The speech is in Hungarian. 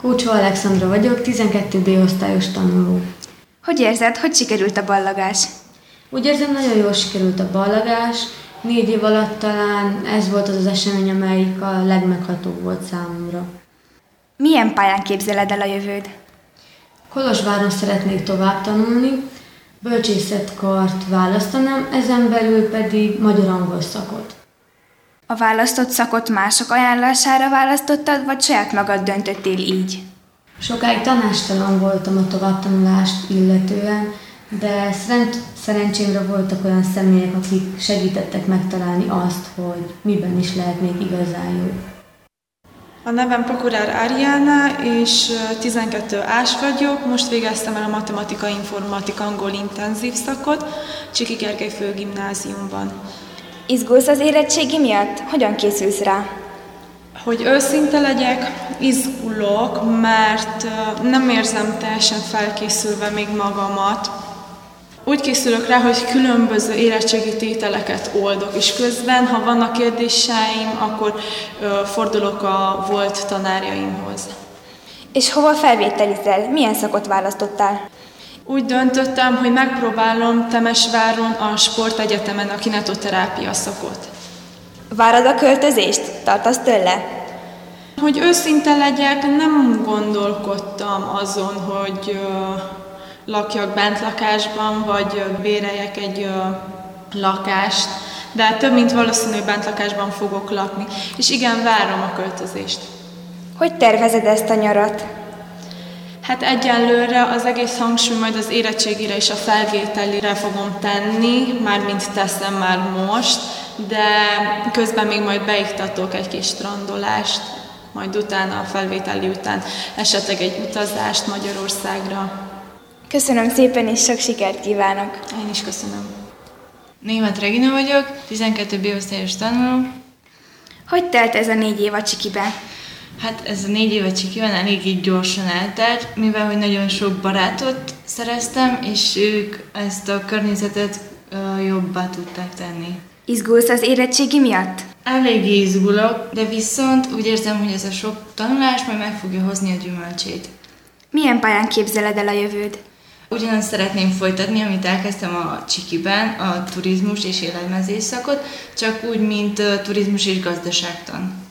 Kócsó Alexandra vagyok, 12B osztályos tanuló. Hogy érzed, hogy sikerült a ballagás? Úgy érzem, nagyon jól sikerült a ballagás. 4 év alatt talán ez volt az esemény, amelyik a legmeghatóbb volt számomra. Milyen pályán képzeled el a jövőd? Kolozsváron szeretnék tovább tanulni, bölcsészetkart választanám, ezen belül pedig magyar-angol szakot. A választott szakot mások ajánlására választottad, vagy saját magad döntöttél így? Sokáig tanástalan voltam a továbbtanulást illetően, de szerencsémre voltak olyan személyek, akik segítettek megtalálni azt, hogy miben is lehetnék igazán jó. A nevem Pakurár Áriána, és 12A-s vagyok. Most végeztem el a matematika-informatika-angol intenzív szakot Csiki Gergely Főgimnáziumban. Izgulsz az érettségi miatt? Hogyan készülsz rá? Hogy őszinte legyek, izgulok, mert nem érzem teljesen felkészülve még magamat. Úgy készülök rá, hogy különböző érettségi tételeket oldok, és közben, ha vannak kérdéseim, akkor fordulok a volt tanárjaimhoz. És hova felvételizel? Milyen szakot választottál? Úgy döntöttem, hogy megpróbálom Temesváron a Sportegyetemen a kinetoterápia szakot. Várod a költözést? Tartasz tőle? Hogy őszinte legyek, nem gondolkodtam azon, hogy lakjak bentlakásban, vagy béreljek egy lakást, de több mint valószínű, hogy bentlakásban fogok lakni. És igen, várom a költözést. Hogy tervezed ezt a nyarat? Hát egyenlőre az egész hangsúly majd az érettségire és a felvételire fogom tenni, mármint teszem már most, de közben még majd beiktatok egy kis strandolást, majd utána, a felvételi után esetleg egy utazást Magyarországra. Köszönöm szépen, és sok sikert kívánok! Én is köszönöm. Németh Regina vagyok, 12B osztályos tanuló. Hogy telt ez a 4 év a Csikiben? Hát ez a 4 év a Csikiben elég így gyorsan eltelt, mivel hogy nagyon sok barátot szereztem, és ők ezt a környezetet jobbá tudták tenni. Izgulsz az érettségi miatt? Eléggé izgulok, de viszont úgy érzem, hogy ez a sok tanulás majd meg fogja hozni a gyümölcsét. Milyen pályán képzeled el a jövőd? Ugyanazt szeretném folytatni, amit elkezdtem a Csikiben, a turizmus és élelmezés szakot, csak úgy, mint turizmus és gazdaságtan.